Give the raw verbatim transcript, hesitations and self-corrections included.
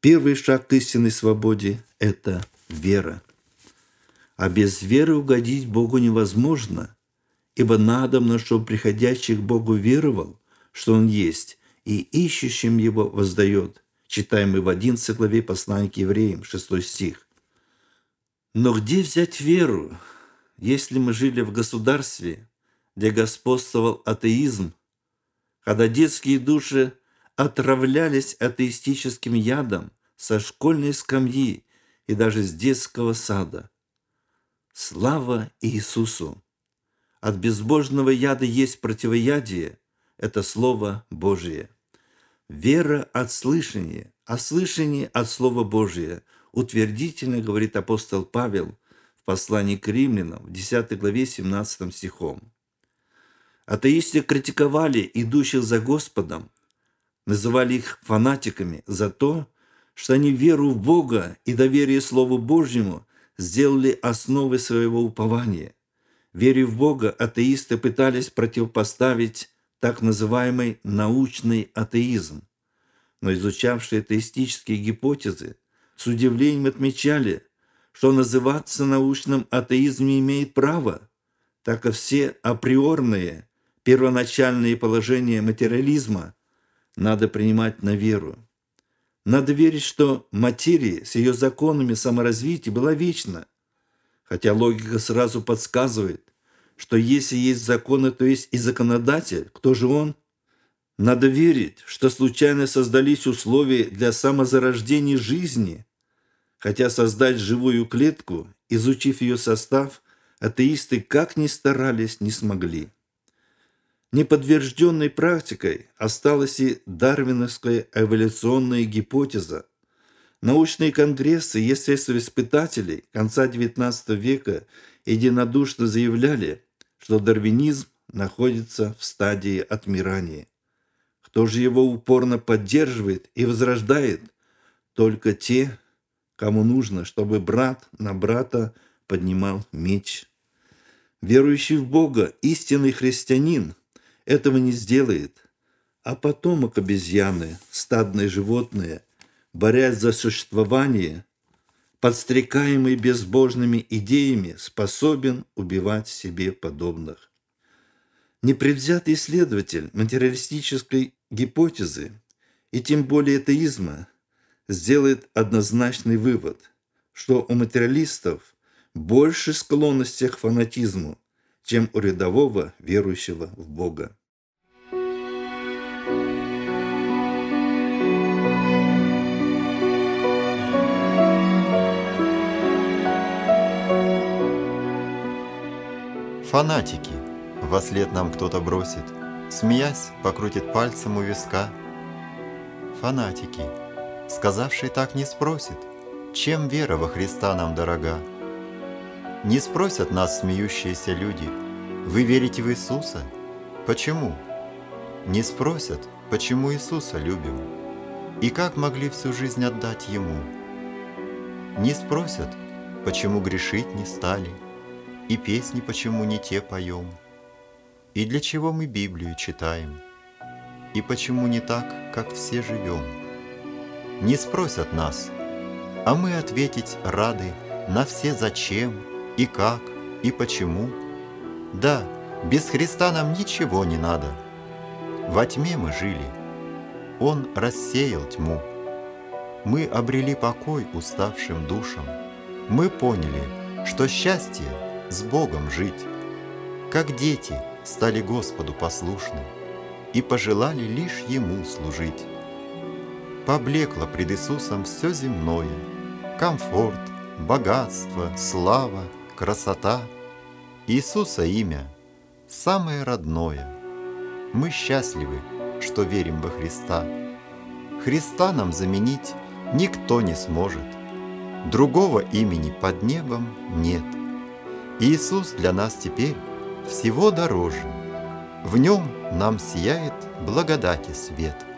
Первый шаг к истинной свободе – это вера. А без веры угодить Богу невозможно, ибо надобно, чтобы приходящий к Богу веровал, что Он есть, и ищущим Его воздает. Читаем мы в одиннадцатой главе послания к евреям, шестой стих. Но где взять веру, если мы жили в государстве, где господствовал атеизм, когда детские души отравлялись атеистическим ядом со школьной скамьи и даже с детского сада? Слава Иисусу! От безбожного яда есть противоядие – это Слово Божие. Вера от слышания, а слышание от Слова Божия, утвердительно говорит апостол Павел в послании к римлянам в десятой главе семнадцатым стихом. Атеисты критиковали идущих за Господом, называли их фанатиками за то, что они веру в Бога и доверие Слову Божьему сделали основой своего упования. Вере в Бога атеисты пытались противопоставить так называемый научный атеизм. Но изучавшие атеистические гипотезы с удивлением отмечали, что называться научным атеизмом не имеет права, так как все априорные, первоначальные положения материализма надо принимать на веру. Надо верить, что материя с ее законами саморазвития была вечна, хотя логика сразу подсказывает, что если есть законы, то есть и законодатель. Кто же он? Надо верить, что случайно создались условия для самозарождения жизни, хотя создать живую клетку, изучив ее состав, атеисты как ни старались, не смогли. Неподтвержденной практикой осталась и дарвиновская эволюционная гипотеза. Научные конгрессы и естествоиспытатели конца девятнадцатого века единодушно заявляли, что дарвинизм находится в стадии отмирания. Кто же его упорно поддерживает и возрождает? Только те, кому нужно, чтобы брат на брата поднимал меч. Верующий в Бога, истинный христианин, этого не сделает, а потомок обезьяны, стадное животное, борясь за существование, подстрекаемый безбожными идеями, способен убивать себе подобных. Непредвзятый исследователь материалистической гипотезы и тем более атеизма сделает однозначный вывод, что у материалистов больше склонности к фанатизму, чем у рядового верующего в Бога. Фанатики, вослед нам кто-то бросит, смеясь, покрутит пальцем у виска. Фанатики, сказавший так, не спросит, чем вера во Христа нам дорога. Не спросят нас смеющиеся люди, вы верите в Иисуса? Почему? Не спросят, почему Иисуса любим и как могли всю жизнь отдать Ему. Не спросят, почему грешить не стали и песни почему не те поем, и для чего мы Библию читаем, и почему не так, как все живем. Не спросят нас, а мы ответить рады на все зачем и как и почему. Да, без Христа нам ничего не надо. Во тьме мы жили, Он рассеял тьму. Мы обрели покой уставшим душам. Мы поняли, что счастье с Богом жить. Как дети стали Господу послушны и пожелали лишь Ему служить. Поблекло пред Иисусом все земное: комфорт, богатство, слава, красота. Иисуса имя самое родное. Мы счастливы, что верим во Христа. Христа нам заменить никто не сможет. Другого имени под небом нет. Иисус для нас теперь всего дороже. В Нем нам сияет благодати свет.